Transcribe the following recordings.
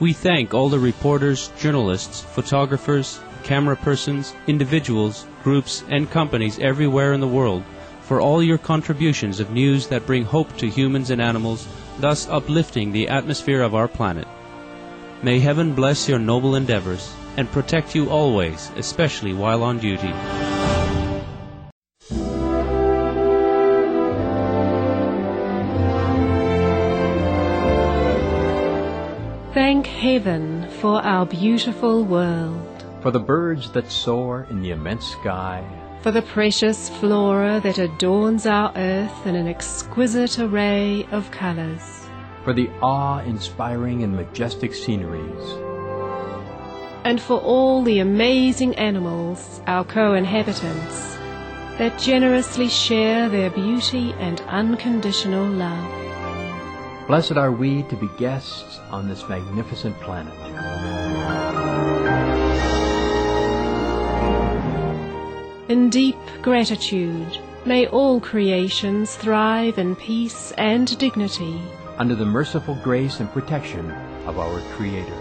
We thank all the reporters, journalists, photographers, camera persons, individuals, groups, and companies everywhere in the world for all your contributions of news that bring hope to humans and animals, thus uplifting the atmosphere of our planet. May heaven bless your noble endeavors and protect you always, especially while on duty. Thank heaven for our beautiful world, for the birds that soar in the immense sky, for the precious flora that adorns our earth in an exquisite array of colors, for the awe-inspiring and majestic sceneries, and for all the amazing animals, our co-inhabitants, that generously share their beauty and unconditional love. Blessed are we to be guests on this magnificent planet. In deep gratitude, may all creations thrive in peace and dignity, under the merciful grace and protection of our Creator.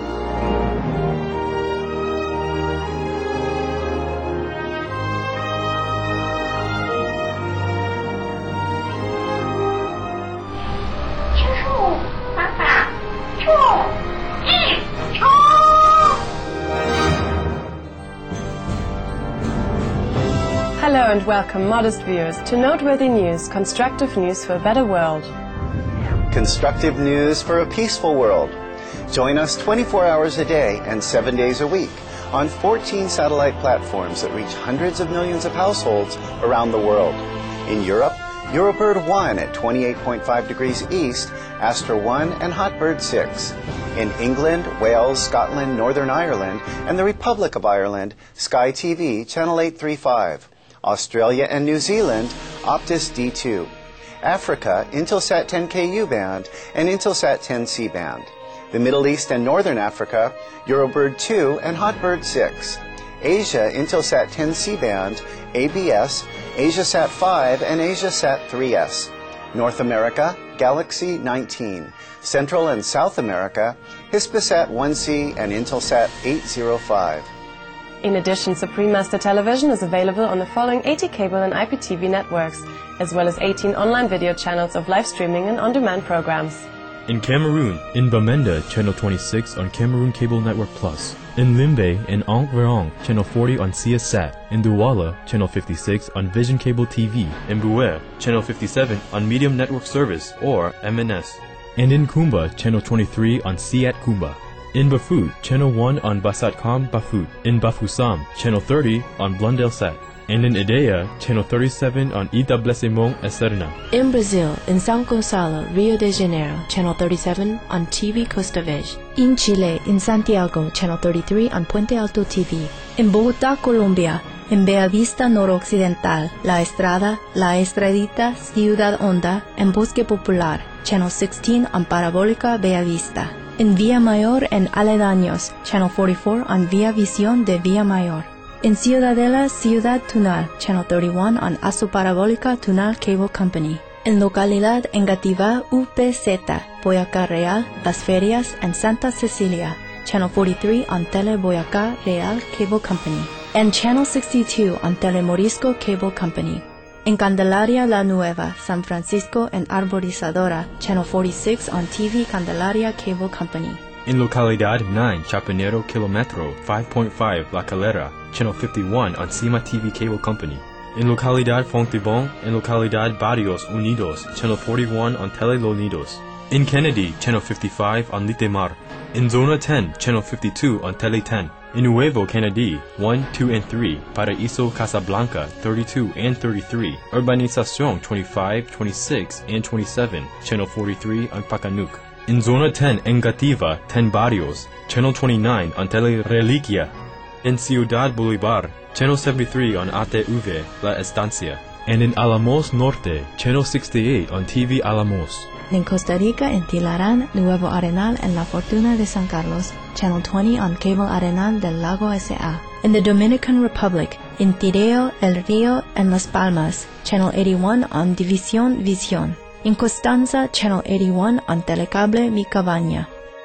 Hello and welcome, modest viewers, to Noteworthy News, constructive news for a better world. Constructive news for a peaceful world. Join us 24 hours a day and 7 days a week on 14 satellite platforms that reach hundreds of millions of households around the world. In Europe, Eurobird 1 at 28.5 degrees east, Astra 1 and Hotbird 6. In England, Wales, Scotland, Northern Ireland, and the Republic of Ireland, Sky TV, Channel 835. Australia and New Zealand, Optus D2. Africa, Intelsat 10K U-band and Intelsat 10C band. The Middle East and Northern Africa, Eurobird 2 and Hotbird 6. Asia, Intelsat 10C band, ABS, AsiaSat 5 and AsiaSat 3S. North America, Galaxy 19. Central and South America, Hispasat 1C and Intelsat 805. In addition, Supreme Master Television is available on the following 80 cable and IPTV networks, as well as 18 online video channels of live streaming and on-demand programs. In Cameroon, in Bamenda, Channel 26 on Cameroon Cable Network Plus. In Limbe and Ank-Verong, Channel 40 on CSat. In Douala, Channel 56 on Vision Cable TV. In Buer, Channel 57 on Medium Network Service, or MNS. And in Kumba, Channel 23 on Siat Kumba. In Bafut, Channel 1 on Basatcom Bafut. In Bafoussam, Channel 30 on Blondelsat. And in Ideia, Channel 37 on Itablissement Eterna. In Brazil, in São Gonçalo, Rio de Janeiro, Channel 37 on TV Costa Verde. In Chile, in Santiago, Channel 33 on Puente Alto TV. In Bogotá, Colombia, en Bellavista Noroccidental, La Estrada, La Estradita, Ciudad Honda, en Bosque Popular, Channel 16 on Parabólica Bellavista. In Villa Mayor and aledaños, Channel 44 on Via Visión de Villa Mayor. In Ciudadela, Ciudad Tunal, Channel 31 on Asu Parabólica Tunal Cable Company. In localidad Engativá, UPZ, Boyacá Real, Las Ferias, and Santa Cecilia, Channel 43 on Tele Boyacá Real Cable Company. And Channel 62 on Tele Morisco Cable Company. In Candelaria La Nueva, San Francisco and Arborizadora, Channel 46 on TV Candelaria Cable Company. In Localidad 9, Chapinero Kilometro 5.5 La Calera, Channel 51 on Cima TV Cable Company. In Localidad Fontibon and Localidad Barrios Unidos, Channel 41 on Tele Los Nidos. In Kennedy, Channel 55 on Litemar. In Zona 10, Channel 52 on Tele 10. In Nuevo Kennedy, 1, 2, and 3, Paraíso Casablanca, 32 and 33, Urbanización 25, 26, and 27, Channel 43 on Pacanuc. In Zona 10 Engativa, 10 Barrios, Channel 29 on Tele Reliquia. In Ciudad Bolívar, Channel 73 on ATV, La Estancia. And in Alamos Norte, Channel 68 on TV Alamos. In Costa Rica, en Tilarán, Nuevo Arenal, and La Fortuna de San Carlos, Channel 20 on Cable Arenal del Lago S.A. In the Dominican Republic, in Tireo, El Rio, and Las Palmas, Channel 81 on División Visión. In Constanza, Channel 81 on Telecable Mi Cabaña.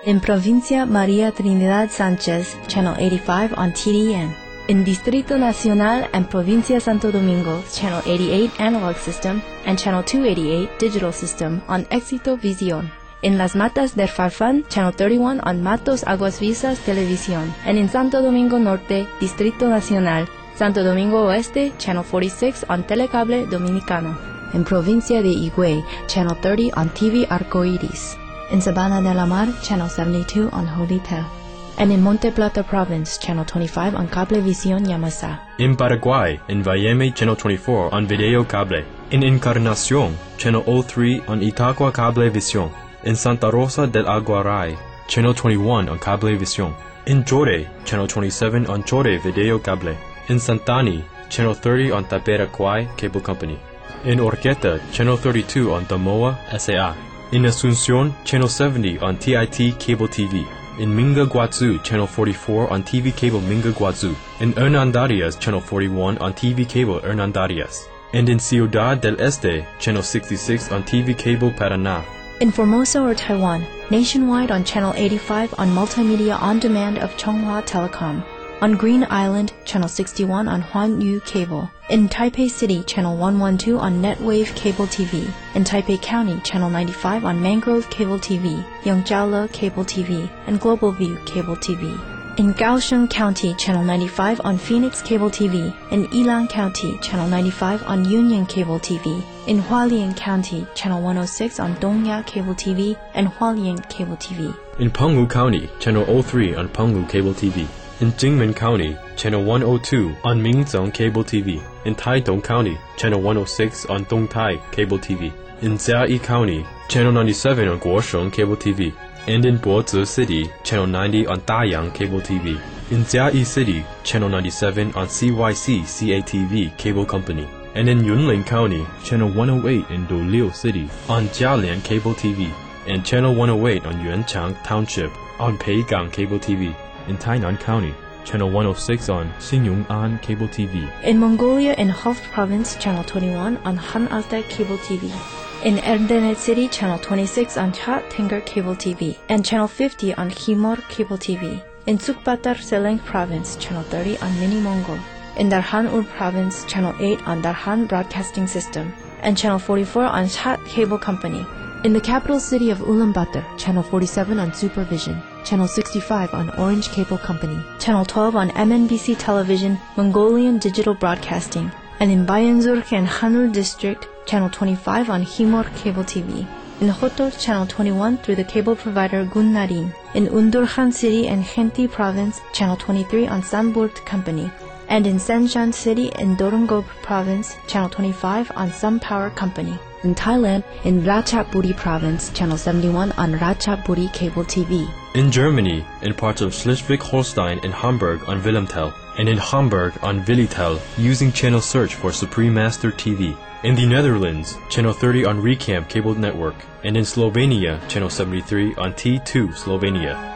In Provincia Maria Trinidad Sanchez, Channel 85 on TDN. In Distrito Nacional and Provincia Santo Domingo, Channel 88 Analog System and Channel 288 Digital System on Éxito Visión. In Las Matas del Farfán, Channel 31 on Matos Aguas Vivas Televisión. And in Santo Domingo Norte, Distrito Nacional, Santo Domingo Oeste, Channel 46 on Telecable Dominicano. In Provincia de Higüey, Channel 30 on TV Arcoiris. In Sabana de la Mar, Channel 72 on Holy Tel. And in Monte Plata Province, Channel 25 on Cablevisión Yamasa. In Paraguay, in Valleme, Channel 24 on Video Cable. In Encarnación, Channel 03 on Itacua Cablevisión. In Santa Rosa del Aguaray, Channel 21 on Cablevisión. In Chore, Channel 27 on Chore Video Cable. In Santani, Channel 30 on Taperacuay Cable Company. In Orqueta, Channel 32 on Damoa SAA. In Asunción, Channel 70 on TIT Cable TV. In Minga Guazú, Channel 44 on TV Cable Minga Guazú. In Hernandarias, Channel 41 on TV Cable Hernandarias. And in Ciudad del Este, Channel 66 on TV Cable Paraná. In Formosa or Taiwan, nationwide on Channel 85 on Multimedia On Demand of Chonghua Telecom. On Green Island, Channel 61 on Huanyu Cable. In Taipei City, Channel 112 on NetWave Cable TV. In Taipei County, Channel 95 on Mangrove Cable TV, Yongjiaole Cable TV, and Global View Cable TV. In Kaohsiung County, Channel 95 on Phoenix Cable TV. In Yilan County, Channel 95 on Union Cable TV. In Hualien County, Channel 106 on Dongya Cable TV and Hualien Cable TV. In Penghu County, Channel 03 on Penghu Cable TV. In Jingmen County, Channel 102 on Minzong Cable TV. In Taidong County, Channel 106 on Dongtai Cable TV. In Jiayi County, Channel 97 on Guosheng Cable TV. And in Bozi City, Channel 90 on Dayang Cable TV. In Jiayi City, Channel 97 on CYC CATV Cable Company. And in Yunlin County, Channel 108 in Doliu City on Jialian Cable TV. And Channel 108 on Yuanchang Township on Peigang Cable TV. In Tainan County, Channel 106 on Xingyong'an Cable TV. In Mongolia in Hof Province, Channel 21 on Han Altai Cable TV. In Erdenet City, Channel 26 on Chat Tenger Cable TV. And Channel 50 on Himor Cable TV. In Sukbatar Seleng Province, Channel 30 on Mini Mongol. In Darhan Ur Province, Channel 8 on Darhan Broadcasting System. And Channel 44 on Chat Cable Company. In the capital city of Ulaanbaatar, Channel 47 on Supervision, Channel 65 on Orange Cable Company, Channel 12 on MNBC Television, Mongolian Digital Broadcasting, and in Bayanzurk and Hanul District, Channel 25 on Himor Cable TV. In Hotor, Channel 21 through the cable provider Gunnarin. In Undurkhan City and Khenti Province, Channel 23 on Sunburt Company. And in Senshan City in Dorongop Province, Channel 25 on Sun Power Company. In Thailand, in Ratchaburi Province, Channel 71 on Ratchaburi Cable TV. In Germany, in parts of Schleswig-Holstein and Hamburg on Wilhelmtel, and in Hamburg on Willitel, using channel search for Supreme Master TV. In the Netherlands, Channel 30 on Recam Cable Network, and in Slovenia, Channel 73 on T2 Slovenia.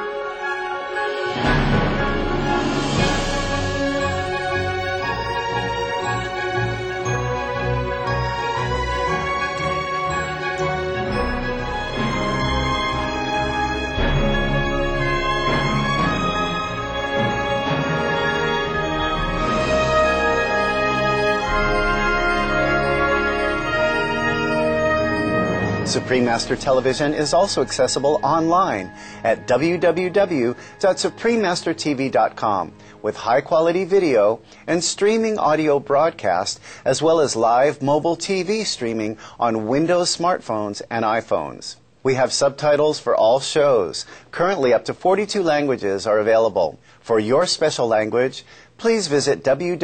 Supreme Master Television is also accessible online at www.suprememastertv.com with high-quality video and streaming audio broadcast, as well as live mobile TV streaming on Windows smartphones and iPhones. We have subtitles for all shows. Currently, up to 42 languages are available. For your special language, please visit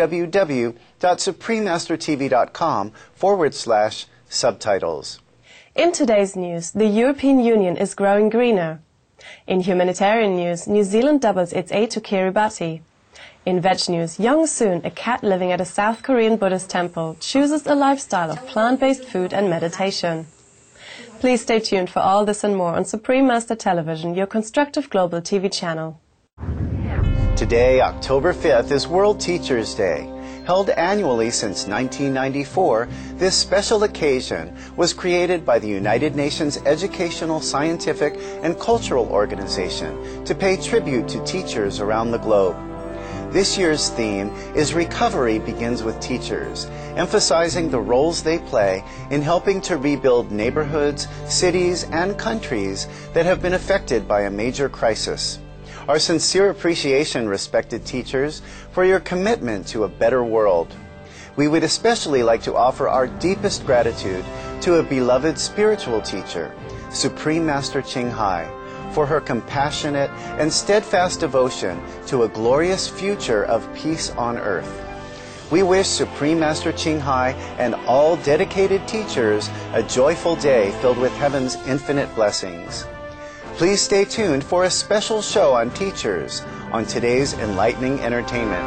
www.suprememastertv.com/subtitles. In today's news, the European Union is growing greener. In humanitarian news, New Zealand doubles its aid to Kiribati. In veg news, Young Soon, a cat living at a South Korean Buddhist temple, chooses a lifestyle of plant-based food and meditation. Please stay tuned for all this and more on Supreme Master Television, your constructive global TV channel. Today, October 5th, is World Teachers Day. Held annually since 1994, this special occasion was created by the United Nations Educational, Scientific, and Cultural Organization to pay tribute to teachers around the globe. This year's theme is Recovery Begins with Teachers, emphasizing the roles they play in helping to rebuild neighborhoods, cities, and countries that have been affected by a major crisis. Our sincere appreciation, respected teachers, for your commitment to a better world. We would especially like to offer our deepest gratitude to a beloved spiritual teacher, Supreme Master Ching Hai, for her compassionate and steadfast devotion to a glorious future of peace on earth. We wish Supreme Master Ching Hai and all dedicated teachers a joyful day filled with heaven's infinite blessings. Please stay tuned for a special show on teachers on today's enlightening entertainment.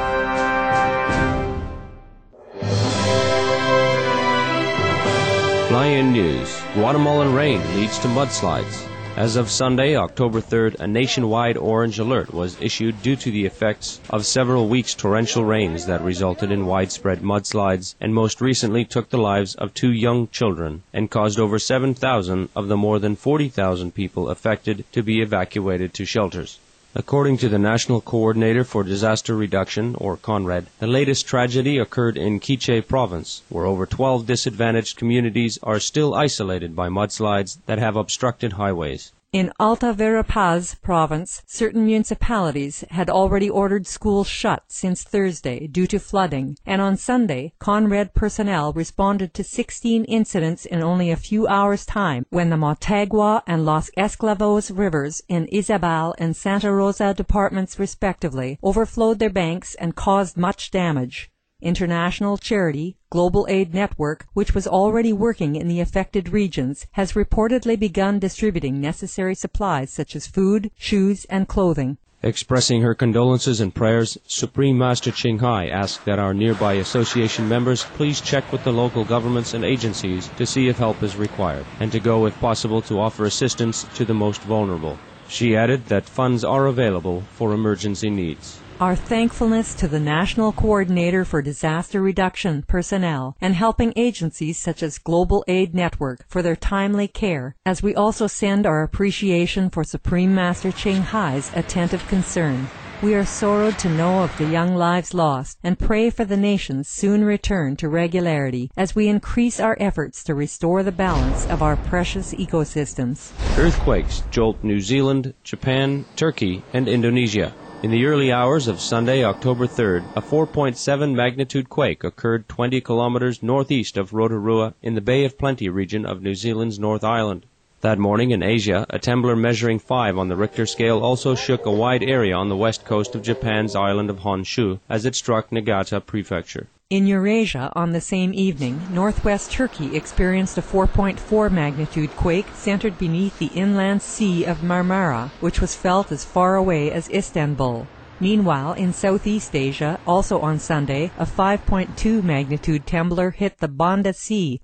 Fly-in news. Guatemalan rain leads to mudslides. As of Sunday, October 3rd, a nationwide orange alert was issued due to the effects of several weeks' torrential rains that resulted in widespread mudslides and most recently took the lives of 2 young children and caused over 7,000 of the more than 40,000 people affected to be evacuated to shelters. According to the National Coordinator for Disaster Reduction, or CONRED, the latest tragedy occurred in Quiché Province, where over 12 disadvantaged communities are still isolated by mudslides that have obstructed highways. In Alta Verapaz province, certain municipalities had already ordered schools shut since Thursday due to flooding, and on Sunday, CONRED personnel responded to 16 incidents in only a few hours' time when the Motagua and Los Esclavos rivers in Izabal and Santa Rosa departments respectively overflowed their banks and caused much damage. International charity Global Aid Network, which was already working in the affected regions, has reportedly begun distributing necessary supplies such as food, shoes, and clothing. Expressing her condolences and prayers, Supreme Master Ching Hai asked that our nearby association members please check with the local governments and agencies to see if help is required, and to go if possible to offer assistance to the most vulnerable. She added that funds are available for emergency needs. Our thankfulness to the National Coordinator for Disaster Reduction personnel and helping agencies such as Global Aid Network for their timely care, as we also send our appreciation for Supreme Master Ching Hai's attentive concern. We are sorrowed to know of the young lives lost and pray for the nation's soon return to regularity as we increase our efforts to restore the balance of our precious ecosystems. Earthquakes jolt New Zealand, Japan, Turkey, and Indonesia. In the early hours of Sunday, October 3rd, a 4.7 magnitude quake occurred 20 kilometers northeast of Rotorua in the Bay of Plenty region of New Zealand's North Island. That morning in Asia, a temblor measuring 5 on the Richter scale also shook a wide area on the west coast of Japan's island of Honshu as it struck Niigata Prefecture. In Eurasia, on the same evening, northwest Turkey experienced a 4.4 magnitude quake centered beneath the inland sea of Marmara, which was felt as far away as Istanbul. Meanwhile, in Southeast Asia, also on Sunday, a 5.2 magnitude temblor hit the Banda Sea,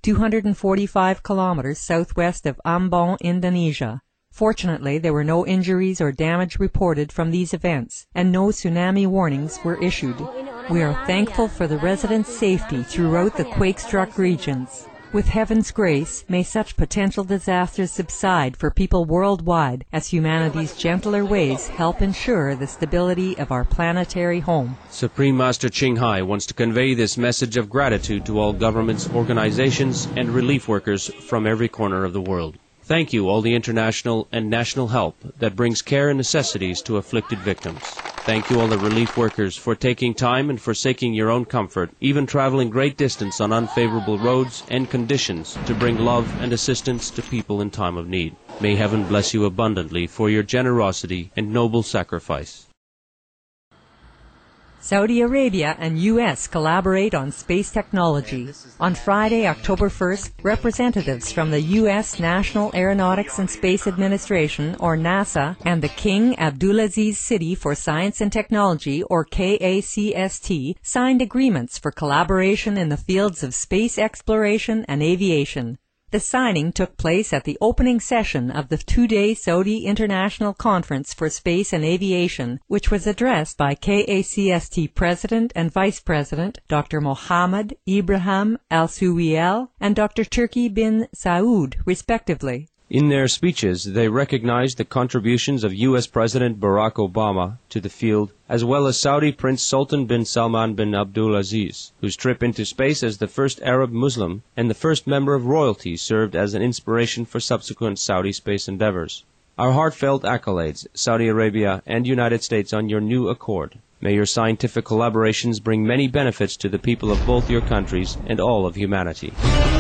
245 kilometers southwest of Ambon, Indonesia. Fortunately, there were no injuries or damage reported from these events, and no tsunami warnings were issued. We are thankful for the residents' safety throughout the quake-struck regions. With heaven's grace, may such potential disasters subside for people worldwide as humanity's gentler ways help ensure the stability of our planetary home. Supreme Master Ching Hai wants to convey this message of gratitude to all governments, organizations, and relief workers from every corner of the world. Thank you, all the international and national help that brings care and necessities to afflicted victims. Thank you, all the relief workers, for taking time and forsaking your own comfort, even traveling great distance on unfavorable roads and conditions to bring love and assistance to people in time of need. May heaven bless you abundantly for your generosity and noble sacrifice. Saudi Arabia and U.S. collaborate on space technology. On Friday, October 1st, representatives from the U.S. National Aeronautics and Space Administration, or NASA, and the King Abdulaziz City for Science and Technology, or KACST, signed agreements for collaboration in the fields of space exploration and aviation. The signing took place at the opening session of the two-day Saudi International Conference for Space and Aviation, which was addressed by KACST President and Vice President Dr. Mohammed Ibrahim Al-Suwiel and Dr. Turki bin Saud, respectively. In their speeches, they recognized the contributions of U.S. President Barack Obama to the field, as well as Saudi Prince Sultan bin Salman bin Abdulaziz, whose trip into space as the first Arab Muslim and the first member of royalty served as an inspiration for subsequent Saudi space endeavors. Our heartfelt accolades, Saudi Arabia and United States, on your new accord. May your scientific collaborations bring many benefits to the people of both your countries and all of humanity.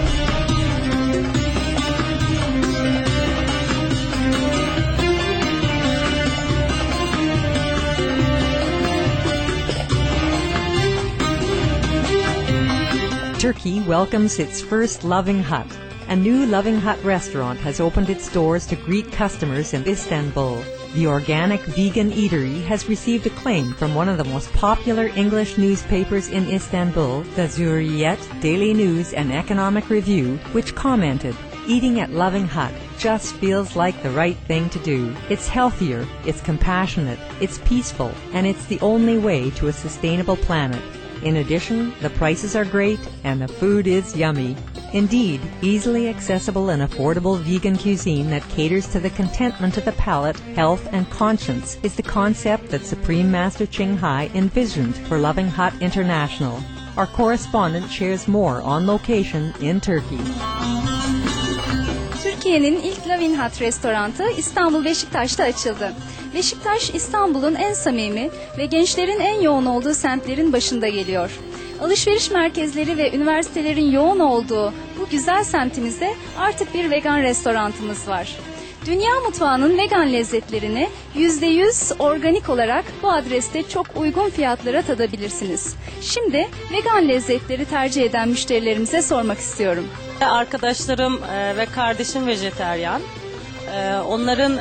Turkey welcomes its first Loving Hut. A new Loving Hut restaurant has opened its doors to greet customers in Istanbul. The organic vegan eatery has received acclaim from one of the most popular English newspapers in Istanbul, the Zuriyet Daily News and Economic Review, which commented, "Eating at Loving Hut just feels like the right thing to do. It's healthier, it's compassionate, it's peaceful, and it's the only way to a sustainable planet. In addition, the prices are great and the food is yummy." Indeed, easily accessible and affordable vegan cuisine that caters to the contentment of the palate, health, and conscience is the concept that Supreme Master Ching Hai envisioned for Loving Hut International. Our correspondent shares more on location in Turkey. Türkiye'nin ilk Loving Hut restoranı İstanbul Beşiktaş'ta açıldı. Beşiktaş, İstanbul'un en samimi ve gençlerin en yoğun olduğu semtlerin başında geliyor. Alışveriş merkezleri ve üniversitelerin yoğun olduğu bu güzel semtimizde artık bir vegan restoranımız var. Dünya mutfağının vegan lezzetlerini %100 organik olarak bu adreste çok uygun fiyatlara tadabilirsiniz. Şimdi vegan lezzetleri tercih eden müşterilerimize sormak istiyorum. Arkadaşlarım ve kardeşim vejeteryan. Onların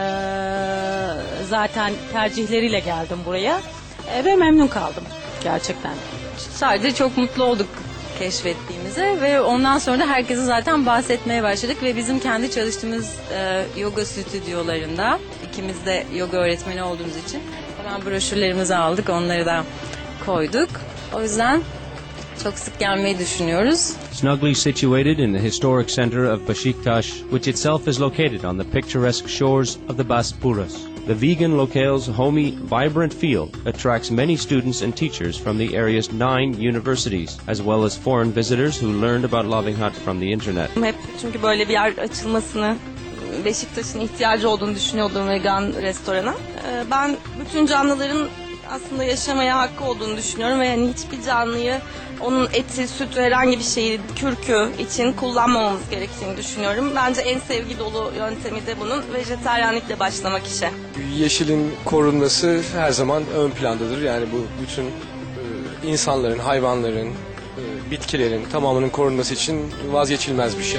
zaten tercihleriyle geldim buraya ve memnun kaldım gerçekten. Sadece çok mutlu olduk keşfettiğimize ve ondan sonra da herkese zaten bahsetmeye başladık ve bizim kendi çalıştığımız yoga stüdyolarında, ikimiz de yoga öğretmeni olduğumuz için hemen broşürlerimizi aldık, onları da koyduk. O yüzden çok sık gelmeyi düşünüyoruz. Snugly situated in the historic center of Beşiktaş, which itself is located on the picturesque shores of the Bosporus, the vegan locale's homey, vibrant feel attracts many students and teachers from the area's 9 universities, as well as foreign visitors who learned about Loving Hut from the internet. Hep çünkü böyle bir yer açılmasını, Beşiktaş'ın ihtiyacı olduğunu düşünüyordum vegan restorana. Ben bütün canlıların aslında yaşamaya hakkı olduğunu düşünüyorum ve yani hiçbir canlıyı onun eti, sütü, herhangi bir şeyi, kürkü için kullanmamamız gerektiğini düşünüyorum. Bence en sevgi dolu yöntemi de bunun vejetaryenlikle başlamak işe. Yeşilin korunması her zaman ön plandadır. Yani bu bütün insanların, hayvanların, bitkilerin tamamının korunması için vazgeçilmez bir şey.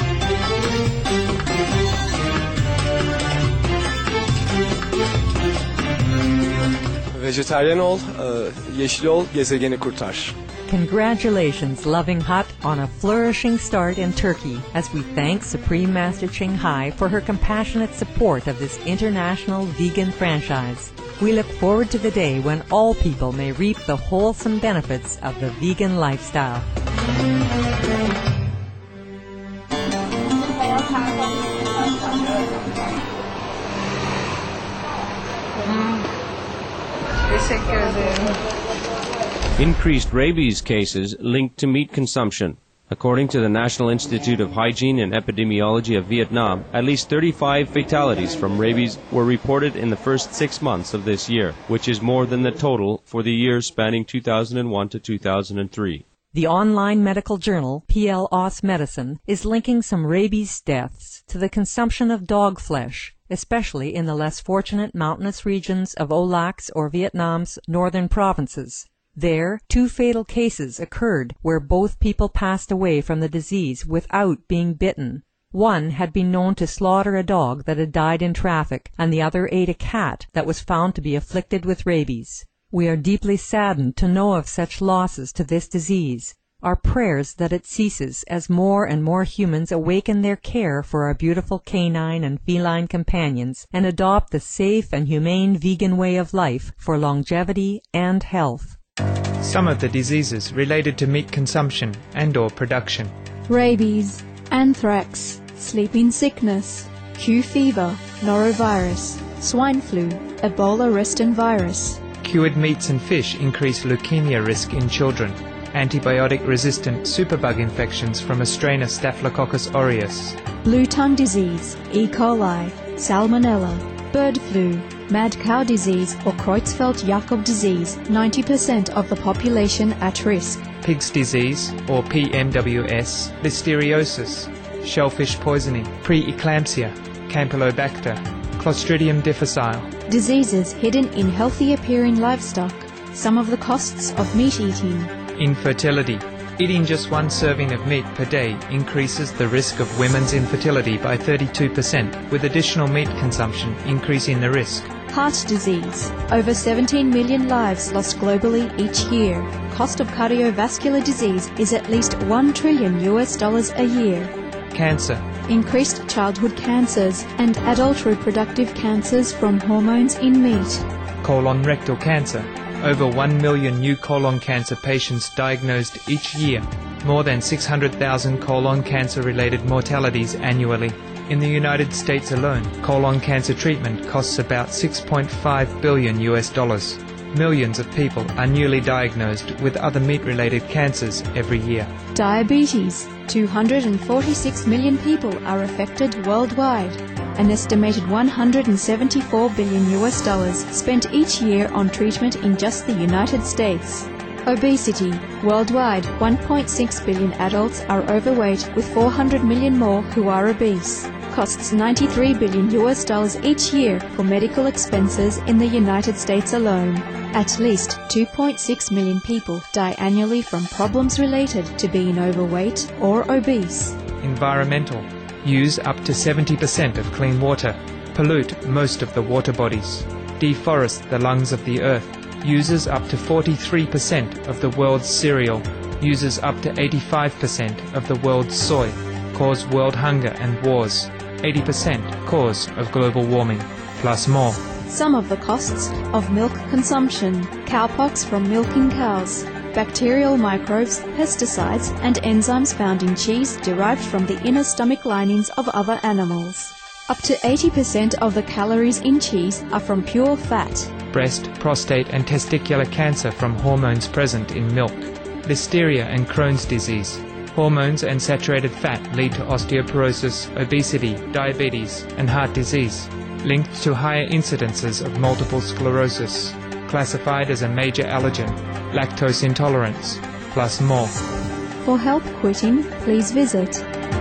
Vejetaryen ol, yeşil ol, gezegeni kurtar. Congratulations, Loving Hut, on a flourishing start in Turkey, as we thank Supreme Master Ching Hai for her compassionate support of this international vegan franchise. We look forward to the day when all people may reap the wholesome benefits of the vegan lifestyle. Teşekkür ederim. Increased rabies cases linked to meat consumption. According to the National Institute of Hygiene and Epidemiology of Vietnam, at least 35 fatalities from rabies were reported in the first 6 months of this year, which is more than the total for the years spanning 2001 to 2003. The online medical journal, PLOS Medicine, is linking some rabies deaths to the consumption of dog flesh, especially in the less fortunate mountainous regions of O Lac's or Vietnam's northern provinces. There, 2 fatal cases occurred where both people passed away from the disease without being bitten. One had been known to slaughter a dog that had died in traffic, and the other ate a cat that was found to be afflicted with rabies. We are deeply saddened to know of such losses to this disease. Our prayers that it ceases as more and more humans awaken their care for our beautiful canine and feline companions and adopt the safe and humane vegan way of life for longevity and health. Some of the diseases related to meat consumption and/or production: rabies, anthrax, sleeping sickness, Q fever, norovirus, swine flu, Ebola resistant virus. Cured meats and fish increase leukemia risk in children. Antibiotic-resistant superbug infections from a strain of Staphylococcus aureus. Blue tongue disease, E. coli, salmonella, bird flu, mad cow disease or Creutzfeldt-Jakob disease, 90% of the population at risk. Pig's disease, or PMWS, listeriosis, shellfish poisoning, preeclampsia, Campylobacter, Clostridium difficile. Diseases hidden in healthy-appearing livestock. Some of the costs of meat eating. Infertility. Eating just one serving of meat per day increases the risk of women's infertility by 32%, with additional meat consumption increasing the risk. Heart disease. Over 17 million lives lost globally each year. Cost of cardiovascular disease is at least $1 trillion a year. Cancer. Increased childhood cancers and adult reproductive cancers from hormones in meat. Colon rectal cancer. Over 1 million new colon cancer patients diagnosed each year, more than 600,000 colon cancer-related mortalities annually. In the United States alone, colon cancer treatment costs about $6.5 billion. Millions of people are newly diagnosed with other meat-related cancers every year. Diabetes. 246 million people are affected worldwide. An estimated $174 billion spent each year on treatment in just the United States. Obesity. Worldwide, 1.6 billion adults are overweight, with 400 million more who are obese. Costs $93 billion each year for medical expenses in the United States alone. At least 2.6 million people die annually from problems related to being overweight or obese. Environmental. Use up to 70% of clean water. Pollute most of the water bodies. Deforest the lungs of the earth. Uses up to 43% of the world's cereal. Uses up to 85% of the world's soy. Cause world hunger and wars. 80% cause of global warming, plus more. Some of the costs of milk consumption: cowpox from milking cows, bacterial microbes, pesticides, and enzymes found in cheese derived from the inner stomach linings of other animals. Up to 80% of the calories in cheese are from pure fat. Breast, prostate, and testicular cancer from hormones present in milk. Listeria and Crohn's disease. Hormones and saturated fat lead to osteoporosis, obesity, diabetes, and heart disease, linked to higher incidences of multiple sclerosis, classified as a major allergen, lactose intolerance, plus more. For help quitting, please visit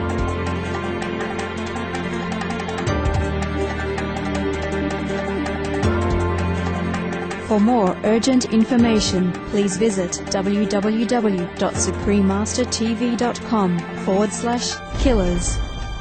For more urgent information, please visit www.suprememastertv.com/killers.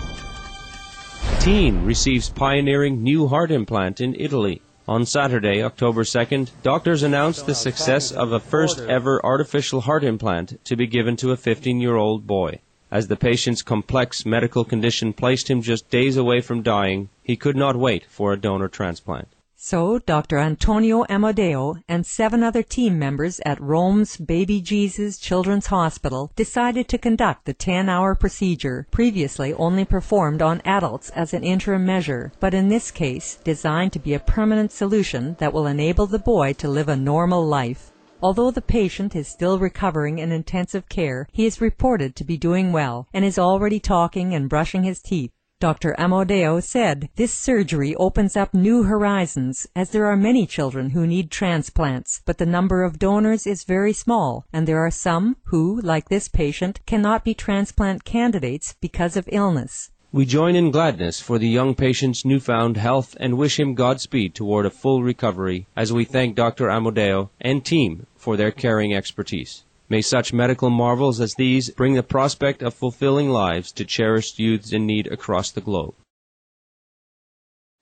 Teen receives pioneering new heart implant in Italy. On Saturday, October 2nd, doctors announced the success of a first-ever artificial heart implant to be given to a 15-year-old boy. As the patient's complex medical condition placed him just days away from dying, he could not wait for a donor transplant. So, Dr. Antonio Amodeo and 7 other team members at Rome's Baby Jesus Children's Hospital decided to conduct the 10-hour procedure, previously only performed on adults as an interim measure, but in this case designed to be a permanent solution that will enable the boy to live a normal life. Although the patient is still recovering in intensive care, he is reported to be doing well and is already talking and brushing his teeth. Dr. Amodeo said, "This surgery opens up new horizons, as there are many children who need transplants, but the number of donors is very small, and there are some who, like this patient, cannot be transplant candidates because of illness." We join in gladness for the young patient's newfound health and wish him Godspeed toward a full recovery, as we thank Dr. Amodeo and team for their caring expertise. May such medical marvels as these bring the prospect of fulfilling lives to cherished youths in need across the globe.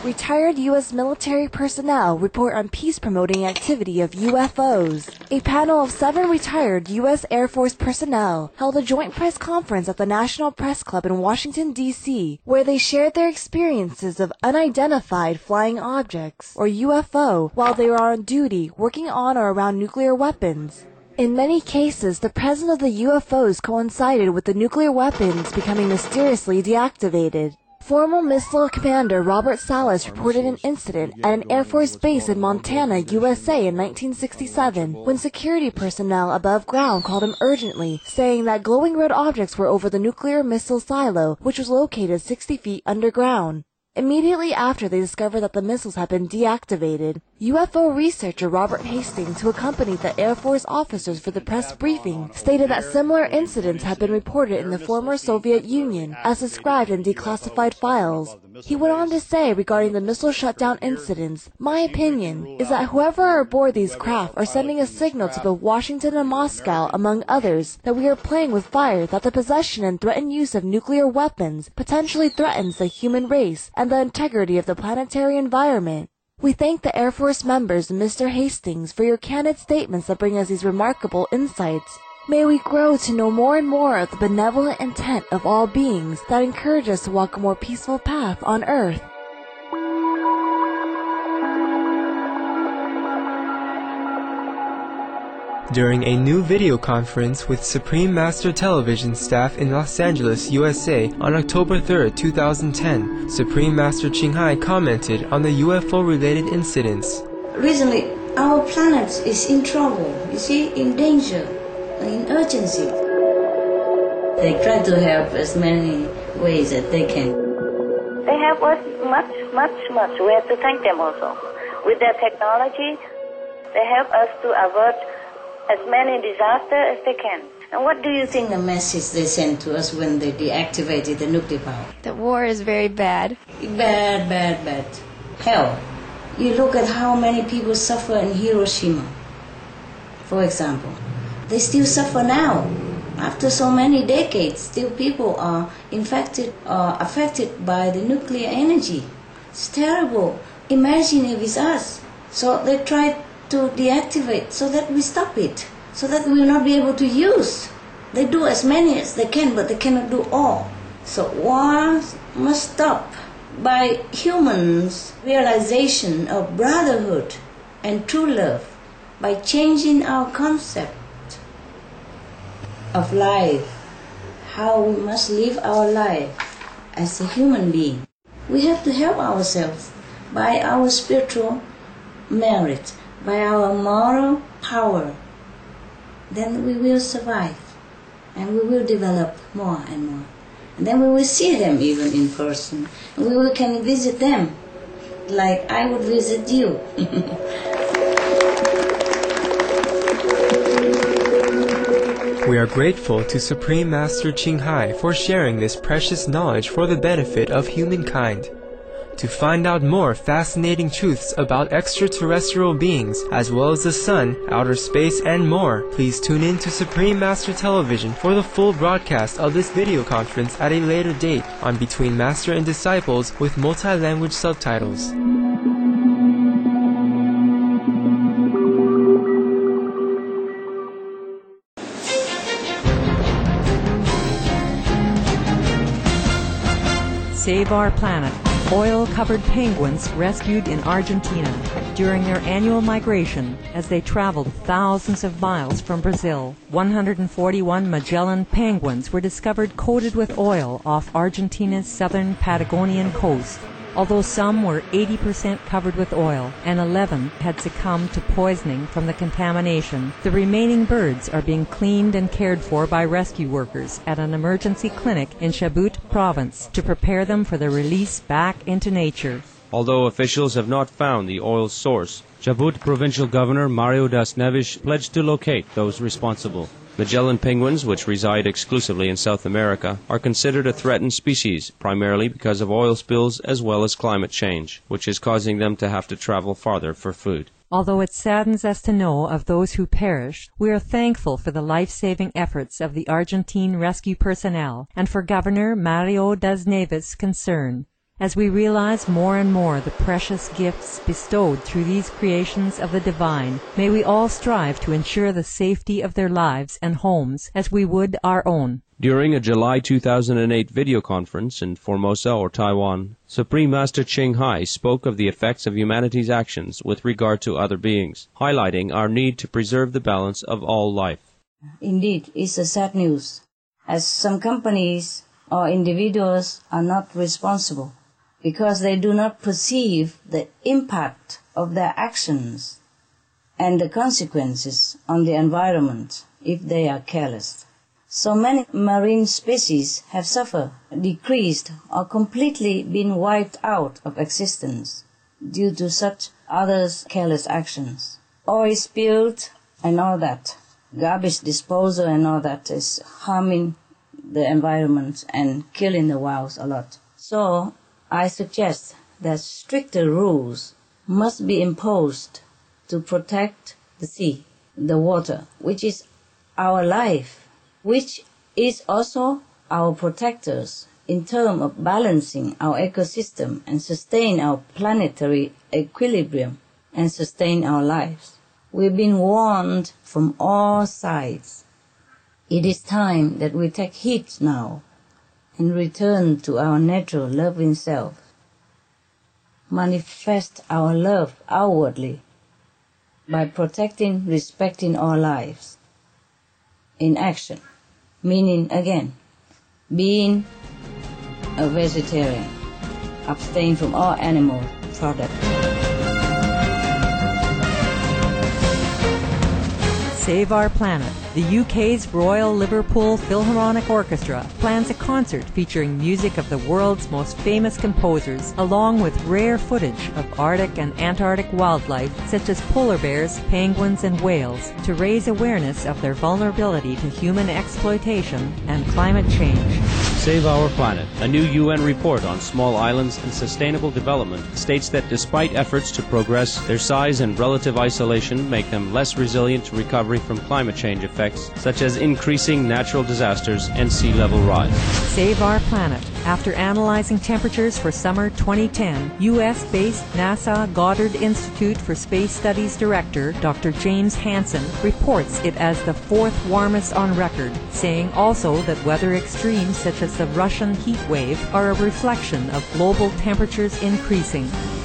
retired U.S. military personnel report on peace-promoting activity of UFOs. A panel of 7 retired U.S. Air Force personnel held a joint press conference at the National Press Club in Washington, D.C., where they shared their experiences of unidentified flying objects, or UFO, while they were on duty working on or around nuclear weapons. In many cases, the presence of the UFOs coincided with the nuclear weapons becoming mysteriously deactivated. Former missile commander Robert Salas reported an incident at an Air Force base in Montana, USA in 1967, when security personnel above ground called him urgently, saying that glowing red objects were over the nuclear missile silo, which was located 60 feet underground. Immediately after they discovered that the missiles had been deactivated, UFO researcher Robert Hastings, who accompanied the Air Force officers for the press briefing, stated that similar incidents had been reported in the former Soviet Union, as described in declassified files. He went on to say regarding the missile shutdown incidents, "My opinion is that whoever are aboard these craft are sending a signal to both Washington and Moscow, among others, that we are playing with fire, that the possession and threatened use of nuclear weapons potentially threatens the human race and the integrity of the planetary environment." We thank the Air Force members and Mr. Hastings for your candid statements that bring us these remarkable insights. May we grow to know more and more of the benevolent intent of all beings that encourage us to walk a more peaceful path on earth. During a new video conference with Supreme Master Television staff in Los Angeles, USA on October 3, 2010, Supreme Master Ching Hai commented on the UFO-related incidents. Recently, our planet is in trouble, you see, in danger, in urgency. They try to help as many ways as they can. They help us much. We have to thank them also. With their technology, they help us to avert as many disasters as they can. And what do you think the message they sent to us when they deactivated the nuclear power? The war is very bad. Bad. Hell, you look at how many people suffer in Hiroshima, for example. They still suffer now. After so many decades, still people are affected by the nuclear energy. It's terrible. Imagine if it's us. So they try to deactivate so that we stop it, so that we will not be able to use. They do as many as they can, but they cannot do all. So war must stop by humans' realization of brotherhood and true love, by changing our concept of life, how we must live our life as a human being. We have to help ourselves by our spiritual merit, by our moral power. Then we will survive, and we will develop more and more. And then we will see them even in person. And we can visit them like I would visit you. We are grateful to Supreme Master Ching Hai for sharing this precious knowledge for the benefit of humankind. To find out more fascinating truths about extraterrestrial beings, as well as the sun, outer space, and more, please tune in to Supreme Master Television for the full broadcast of this video conference at a later date on Between Master and Disciples with multi-language subtitles. Save Our Planet. Oil-covered penguins rescued in Argentina during their annual migration as they traveled thousands of miles from Brazil. 141 Magellan penguins were discovered coated with oil off Argentina's southern Patagonian coast. Although some were 80% covered with oil and 11 had succumbed to poisoning from the contamination, the remaining birds are being cleaned and cared for by rescue workers at an emergency clinic in Chubut province to prepare them for their release back into nature. Although officials have not found the oil's source, Chubut Provincial Governor Mario Das Neves pledged to locate those responsible. Magellan penguins, which reside exclusively in South America, are considered a threatened species, primarily because of oil spills as well as climate change, which is causing them to have to travel farther for food. Although it saddens us to know of those who perished, we are thankful for the life-saving efforts of the Argentine rescue personnel and for Governor Mario Das Neves' concern. As we realize more and more the precious gifts bestowed through these creations of the divine, may we all strive to ensure the safety of their lives and homes as we would our own. During a July 2008 video conference in Formosa or Taiwan, Supreme Master Ching Hai spoke of the effects of humanity's actions with regard to other beings, highlighting our need to preserve the balance of all life. Indeed, it's a sad news, as some companies or individuals are not responsible because they do not perceive the impact of their actions and the consequences on the environment if they are careless. So many marine species have suffered, decreased, or completely been wiped out of existence due to such others' careless actions. Oil spilled and all that, garbage disposal and all that is harming the environment and killing the whales a lot. So I suggest that stricter rules must be imposed to protect the sea, the water, which is our life, which is also our protectors in terms of balancing our ecosystem and sustain our planetary equilibrium and sustain our lives. We've been warned from all sides. It is time that we take heed now and return to our natural loving self. Manifest our love outwardly by protecting, respecting our lives in action, meaning again, being a vegetarian, abstain from all animal products. Save Our Planet. The UK's Royal Liverpool Philharmonic Orchestra plans a concert featuring music of the world's most famous composers, along with rare footage of Arctic and Antarctic wildlife, such as polar bears, penguins, and whales, to raise awareness of their vulnerability to human exploitation and climate change. Save Our Planet, a new UN report on small islands and sustainable development, states that despite efforts to progress, their size and relative isolation make them less resilient to recovery from climate change effects, such as increasing natural disasters and sea level rise. Save Our Planet. After analyzing temperatures for summer 2010, U.S.-based NASA Goddard Institute for Space Studies Director Dr. James Hansen reports it as the fourth warmest on record, saying also that weather extremes such as the Russian heat wave are a reflection of global temperatures increasing.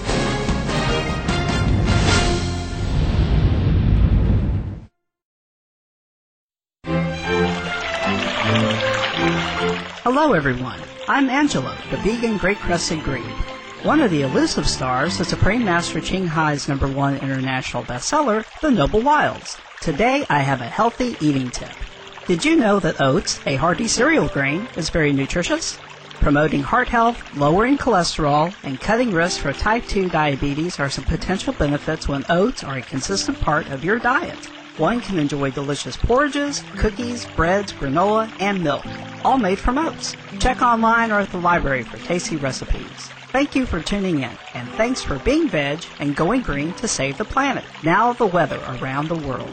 Hello everyone, I'm Angela, the vegan great crested grebe. One of the elusive stars of Supreme Master Ching Hai's #1 international bestseller, The Noble Wilds. Today I have a healthy eating tip. Did you know that oats, a hearty cereal grain, is very nutritious? Promoting heart health, lowering cholesterol, and cutting risks for type 2 diabetes are some potential benefits when oats are a consistent part of your diet. One can enjoy delicious porridges, cookies, breads, granola, and milk, all made from oats. Check online or at the library for tasty recipes. Thank you for tuning in, and thanks for being veg and going green to save the planet. Now the weather around the world.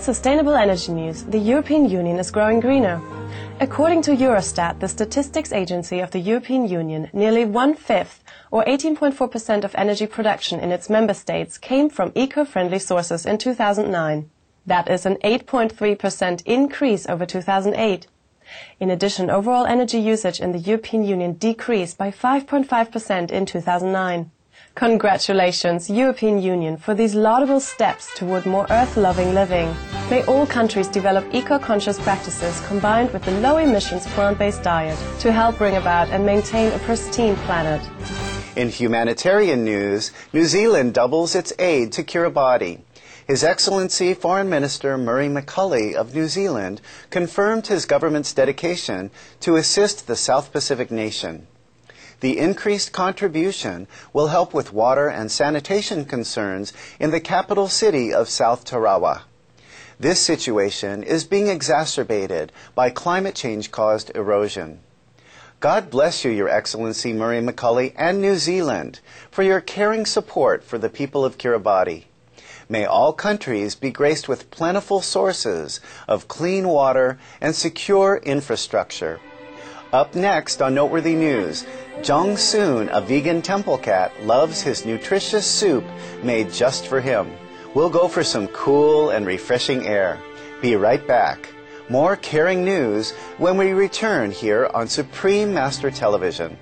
sustainable energy news, the European Union is growing greener. According to Eurostat, the statistics agency of the European Union, nearly 1/5, or 18.4% of energy production in its member states came from eco-friendly sources in 2009. That is an 8.3% increase over 2008. In addition, overall energy usage in the European Union decreased by 5.5% in 2009. Congratulations, European Union, for these laudable steps toward more earth-loving living. May all countries develop eco-conscious practices combined with the low-emissions plant-based diet to help bring about and maintain a pristine planet. In humanitarian news, New Zealand doubles its aid to Kiribati. His Excellency Foreign Minister Murray McCully of New Zealand confirmed his government's dedication to assist the South Pacific nation. The increased contribution will help with water and sanitation concerns in the capital city of South Tarawa. This situation is being exacerbated by climate change-caused erosion. God bless you, Your Excellency Murray McCully and New Zealand, for your caring support for the people of Kiribati. May all countries be graced with plentiful sources of clean water and secure infrastructure. Up next on Noteworthy News, Jong Soon, a vegan temple cat, loves his nutritious soup made just for him. We'll go for some cool and refreshing air. Be right back. More caring news when we return here on Supreme Master Television.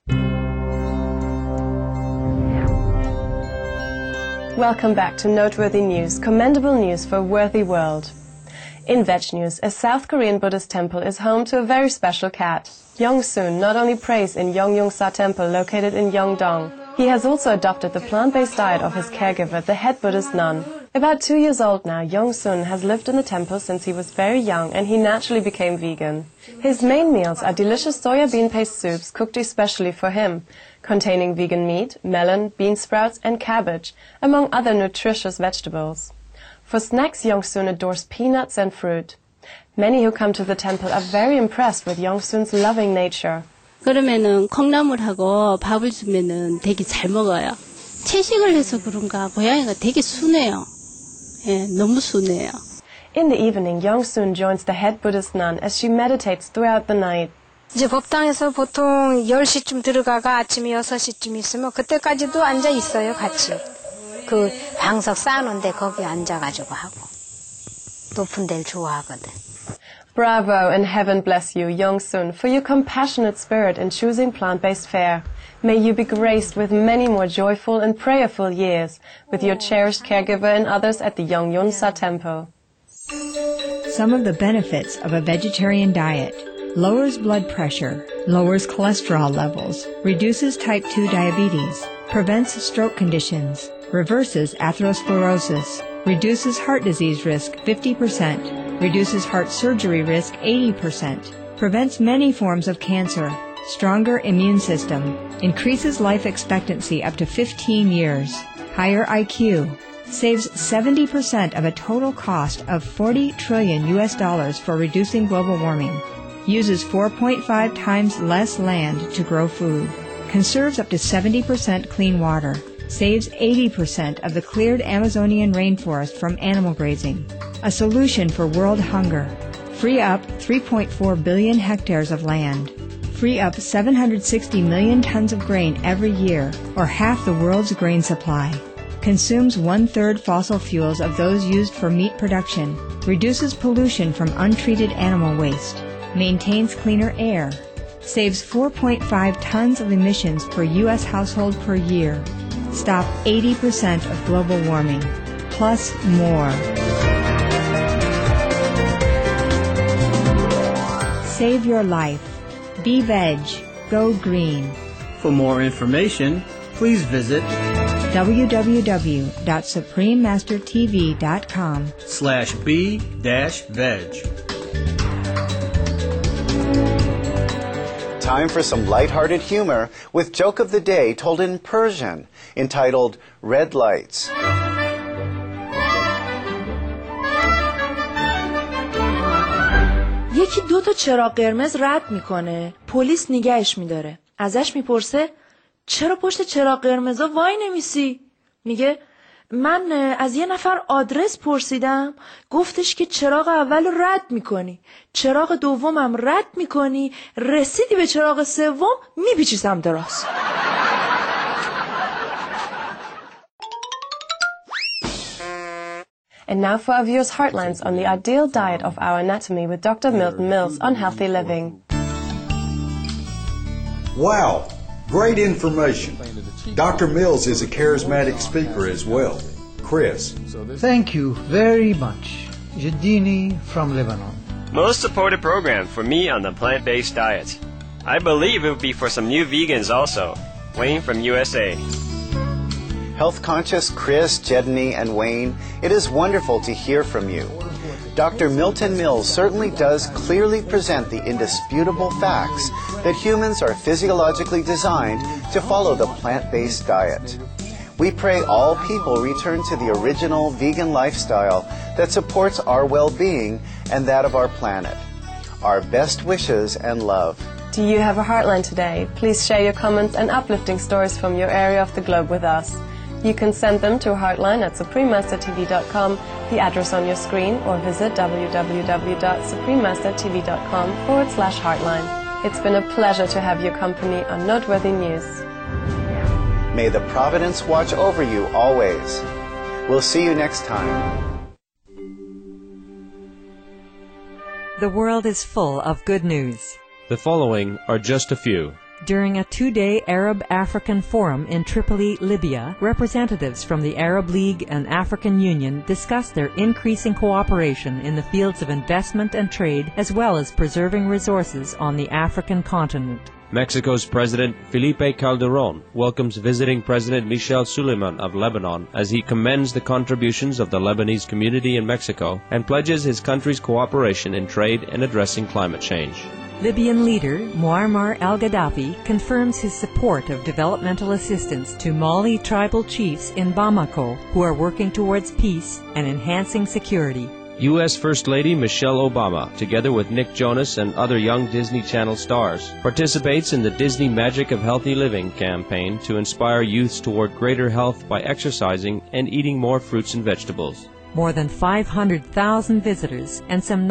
Welcome back to Noteworthy News, commendable news for a worthy world. In Veg News, a South Korean Buddhist temple is home to a very special cat. Jong Soon not only prays in Yongyongsa Temple located in Yeongdong, he has also adopted the plant-based diet of his caregiver, the head Buddhist nun. About 2 years old now, Jong Soon has lived in the temple since he was very young and he naturally became vegan. His main meals are delicious soya bean paste soups cooked especially for him, containing vegan meat, melon, bean sprouts and cabbage, among other nutritious vegetables. For snacks, Jong Soon adores peanuts and fruit. Many who come to the temple are very impressed with Jong Soon's loving nature. 그러면은 콩나물하고 밥을 주면은 되게 잘 먹어요. 채식을 해서 그런가 고양이가 되게 순해요. 예, 너무 순해요. In the evening, Jong Soon joins the head Buddhist nun as she meditates throughout the night. 이제 법당에서 보통 10시쯤 들어가가 아침에 6시쯤 있으면 그때까지도 앉아 있어요, 같이. 그 방석 쌓아놓은데 거기 앉아가지고 하고. 높은 데를 좋아하거든. Bravo and heaven bless you, Jong Soon, for your compassionate spirit in choosing plant-based fare. May you be graced with many more joyful and prayerful years with your cherished caregiver and others at the Yongyongsa Temple. Some of the benefits of a vegetarian diet: lowers blood pressure, lowers cholesterol levels, reduces type 2 diabetes, prevents stroke conditions, reverses atherosclerosis, reduces heart disease risk 50%, reduces heart surgery risk 80%, prevents many forms of cancer, stronger immune system, increases life expectancy up to 15 years, higher IQ, saves 70% of a total cost of $40 trillion for reducing global warming, uses 4.5 times less land to grow food, conserves up to 70% clean water, saves 80% of the cleared Amazonian rainforest from animal grazing, a solution for world hunger, free up 3.4 billion hectares of land, free up 760 million tons of grain every year, or half the world's grain supply, consumes 1/3 fossil fuels of those used for meat production, reduces pollution from untreated animal waste, maintains cleaner air, saves 4.5 tons of emissions per U.S. household per year, stop 80% of global warming, plus more. Save your life. Be veg. Go green. For more information, please visit www.suprememastertv.com/be-veg. Time for some lighthearted humor with Joke of the Day told in Persian, entitled Red Lights. یکی 2 چراغ قرمز رد میکنه. پلیس نگهش میداره. ازش میپرسه چرا پشت چراغ قرمزا وای نمیسی؟ میگه من از یه نفر آدرس پرسیدم، گفتش که چراغ اول رد میکنی، چراغ دومم رد میکنی، رسیدی به چراغ سوم میپیچی سمت راست. And now for our viewers' heartlines on the ideal diet of our anatomy with Dr. Milton Mills on healthy living. Wow, great information. Dr. Mills is a charismatic speaker as well. Chris. Thank you very much. Jadini from Lebanon. Most supported program for me on the plant-based diet. I believe it would be for some new vegans also. Wayne from USA. Health-conscious Chris, Jedney, and Wayne, it is wonderful to hear from you. Dr. Milton Mills certainly does clearly present the indisputable facts that humans are physiologically designed to follow the plant-based diet. We pray all people return to the original vegan lifestyle that supports our well-being and that of our planet. Our best wishes and love. Do you have a heartline today? Please share your comments and uplifting stories from your area of the globe with us. You can send them to heartline@suprememastertv.com, the address on your screen, or visit www.suprememastertv.com/heartline. It's been a pleasure to have your company on Noteworthy News. May the Providence watch over you always. We'll see you next time. The world is full of good news. The following are just a few. During a 2-day Arab-African Forum in Tripoli, Libya, representatives from the Arab League and African Union discussed their increasing cooperation in the fields of investment and trade, as well as preserving resources on the African continent. Mexico's President Felipe Calderón welcomes visiting President Michel Suleiman of Lebanon as he commends the contributions of the Lebanese community in Mexico and pledges his country's cooperation in trade and addressing climate change. Libyan leader Muammar al-Gaddafi confirms his support of developmental assistance to Mali tribal chiefs in Bamako who are working towards peace and enhancing security. U.S. First Lady Michelle Obama, together with Nick Jonas and other young Disney Channel stars, participates in the Disney Magic of Healthy Living campaign to inspire youths toward greater health by exercising and eating more fruits and vegetables. More than 500,000 visitors and some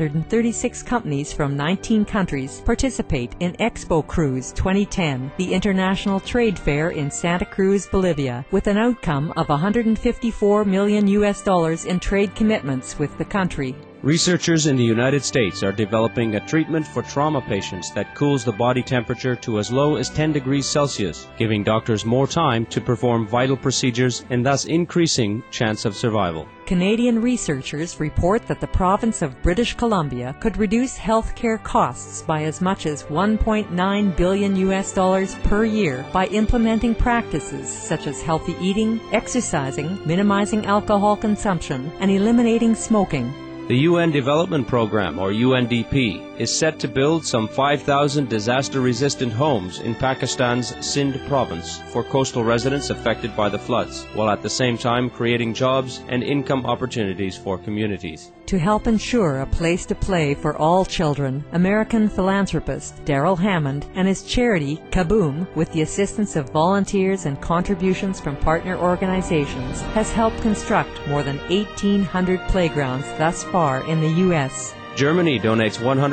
936 companies from 19 countries participate in Expo Cruise 2010, the international trade fair in Santa Cruz, Bolivia, with an outcome of $154 million in trade commitments with the country. Researchers in the United States are developing a treatment for trauma patients that cools the body temperature to as low as 10 degrees Celsius, giving doctors more time to perform vital procedures and thus increasing chance of survival. Canadian researchers report that the province of British Columbia could reduce healthcare costs by as much as $1.9 billion per year by implementing practices such as healthy eating, exercising, minimizing alcohol consumption, and eliminating smoking. The UN Development Program, or UNDP, is set to build some 5,000 disaster-resistant homes in Pakistan's Sindh province for coastal residents affected by the floods, while at the same time creating jobs and income opportunities for communities. To help ensure a place to play for all children, American philanthropist Darrell Hammond and his charity, Kaboom, with the assistance of volunteers and contributions from partner organizations, has helped construct more than 1,800 playgrounds thus far in the U.S. Germany donates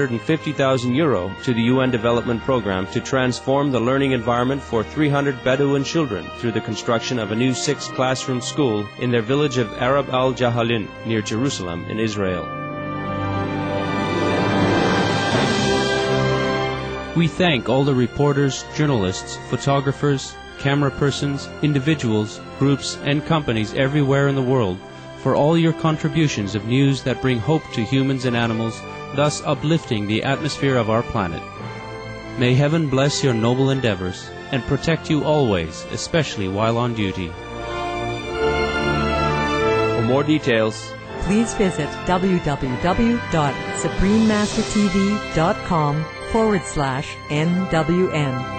€150,000 to the UN Development Program to transform the learning environment for 300 Bedouin children through the construction of a new 6-classroom school in their village of Arab al-Jahalin near Jerusalem in Israel. We thank all the reporters, journalists, photographers, camera persons, individuals, groups, and companies everywhere in the world for all your contributions of news that bring hope to humans and animals, thus uplifting the atmosphere of our planet. May heaven bless your noble endeavors and protect you always, especially while on duty. For more details, please visit www.suprememastertv.com/NWN.